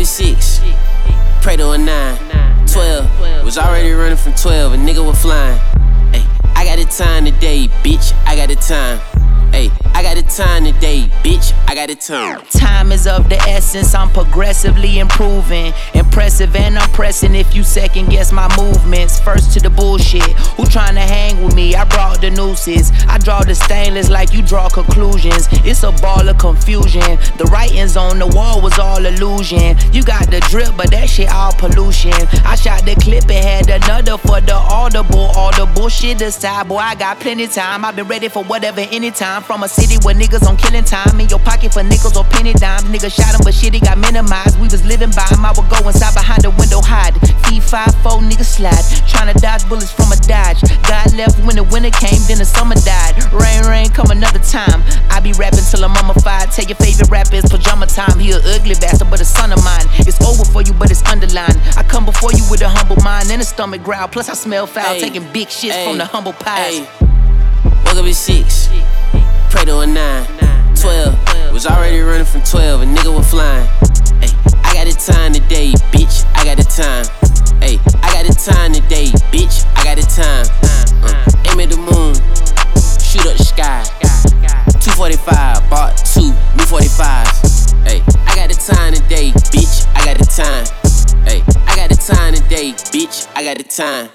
be 6, pray to a 9, 12. Was already running from 12, a nigga was flying. Ay, I got the time today, bitch, I got the time. Ay, I got the time today, bitch, I got the time. Time is of the essence, I'm progressively improving. Impressive and I'm pressing if you second guess my movements. First to the bullshit, who tryna hang with me? I brought the nooses, I draw the stainless like you draw conclusions. It's a ball of confusion, the writings on the wall was all illusion. You got the drip, but that shit all pollution. I shot the clip and had another for the audible. All the bullshit aside, boy, I got plenty time. I've been ready for whatever, anytime. From a city where niggas on killing time. In your pocket for nickels or penny dimes. Niggas shot him, but shit, he got minimized. We was living by him, I would go inside behind the window, hide. P54 niggas slide, tryna dodge bullets from a Dodge. God left when the winter came, then the summer died. Rain, come another time. I be rapping till I'm mummified. Tell your favorite rapper it's pajama time. He a ugly bastard, but a son of mine. It's over for you, but it's underlined. I come before you with a humble mind and a stomach growl. Plus I smell foul, taking big shits from the humble pies. Woke up at 6, pray to a 9, 12. Was already running from 12, a nigga was flying. Ay, I got the time today, bitch, I got the time. Ay, I got the time today, bitch, I got the time. Aim at the moon, shoot up the sky. 245, bought 2 new 45s. Ay, I got the time today, bitch, I got the time. Ay, I got the time today, bitch, I got the time.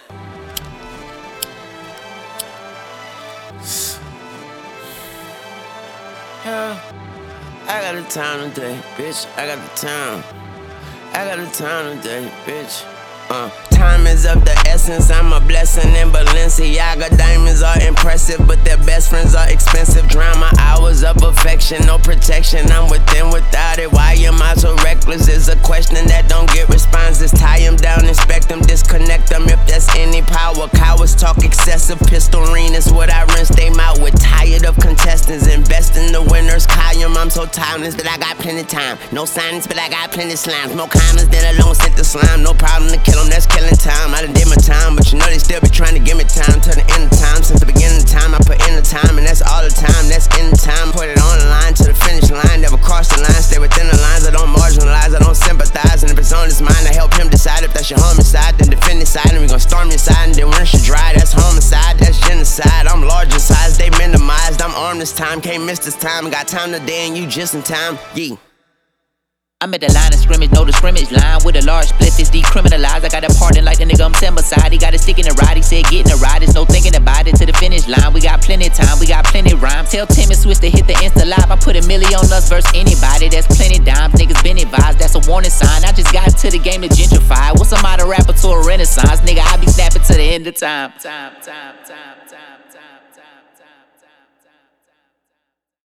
Yeah, I got the time today, bitch. I got the time. I got the time today, bitch. Time is of the essence, I'm a blessing in Balenciaga. Diamonds are impressive, but their best friends are expensive. Drown my hours of affection, no protection, I'm within without it. Why am I so reckless is a question that don't get responses. Tie them down, inspect them, disconnect them if there's any power. Cowards talk excessive, pistol ring is what I rinse them out with. Tired of contestants, invest in the winner's column. I'm so timeless, but I got plenty time. No silence, but I got plenty slimes. No kindness, then alone sent the slime. No problem to kill them, that's killing time. I done did my time, but you know they still be trying to give me time till the end of time. Since the beginning of time, I put in the time, and that's all the time. That's in the time. Put it on the line to the finish line. Never cross the line, stay within the lines. I don't marginalize, I don't sympathize. And if it's on his mind, I help him decide if that's your homicide. Then defend his side, and we gon' storm your side, and then rinse you dry. That's homicide, that's genocide. I'm large in size, they minimized. I'm armed this time, can't miss this time. Got time today, and you just in time. Yeah. I'm at the line of scrimmage, know the scrimmage line with a large split is decriminalized. I got a pardon like the nigga I'm sent beside. He got a stick in the ride, he said get in the ride. There's no thinking about it to the finish line. We got plenty time, we got plenty rhymes. Tell Tim and Switch to hit the Insta live. I put $1 million on us versus anybody. That's plenty dimes, niggas been advised. That's a warning sign. I just got into the game to gentrify. What's a modern rapper to a renaissance? Nigga, I be snapping to the end of time.